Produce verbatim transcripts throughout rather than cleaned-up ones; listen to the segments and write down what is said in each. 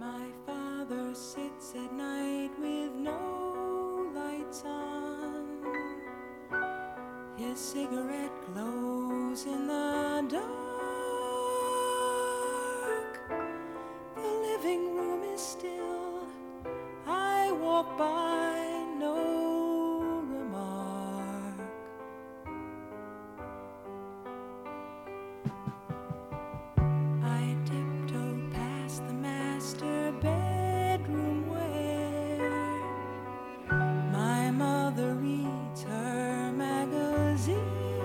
My father sits at night with no lights on. His cigarette glows in the dark. The living room is still. I walk by, no remark. I tiptoe past the master bedroom where my mother reads her magazines.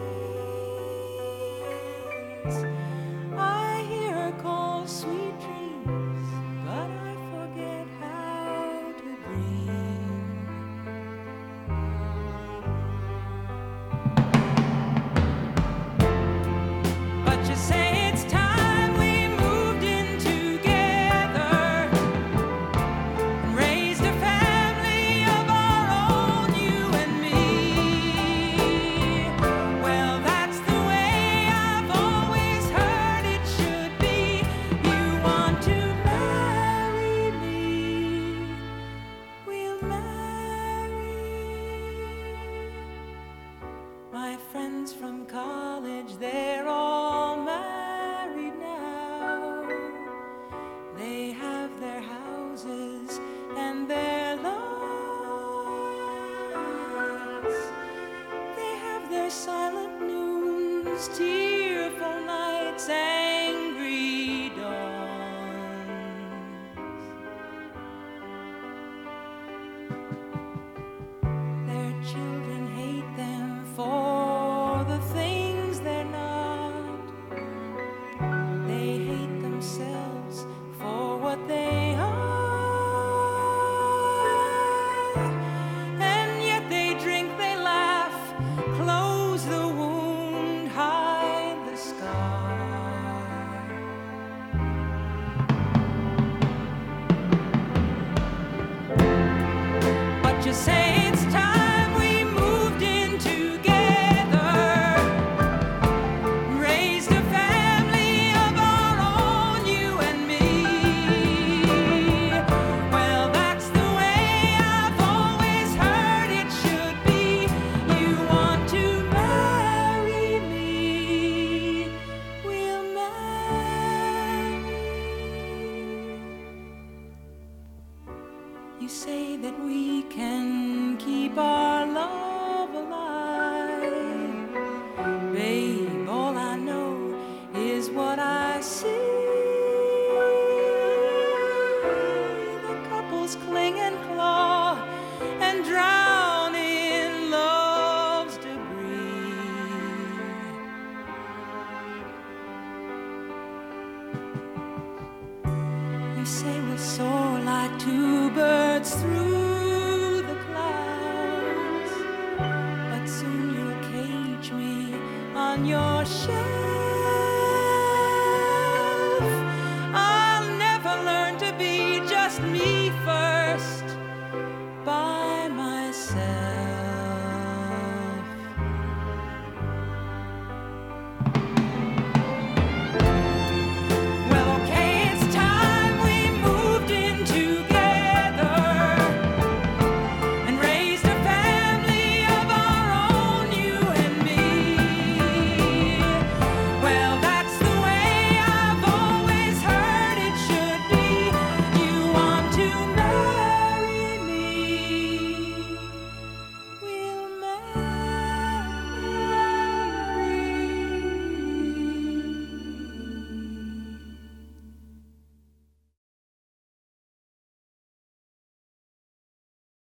I hear her call sweet dreams, but I forget how to dream. But you say it's time we moved in together and raised a family of our own, you and me. Well, that's the way I've always heard it should be. You want to marry me, we'll marry. My friends from college, they're all married now. They have their houses and their loves. They have their silent noons, tearful nights, angry dawns. Their children hate them for the things they're not. They hate themselves for what they are. And yet they drink, they laugh, close the wound, hide the scar. But you say it's time we moved in together, raised a family of our own, you and me. Well, that's the way I've always heard it should be. You want to marry me, we'll marry. You say that we can keep our love alive. Babe, all I know is what I see. The couples cling and claw and drown in love's debris. You say we'll soar like two birds through the clouds, but soon you'll cage me on your shelf.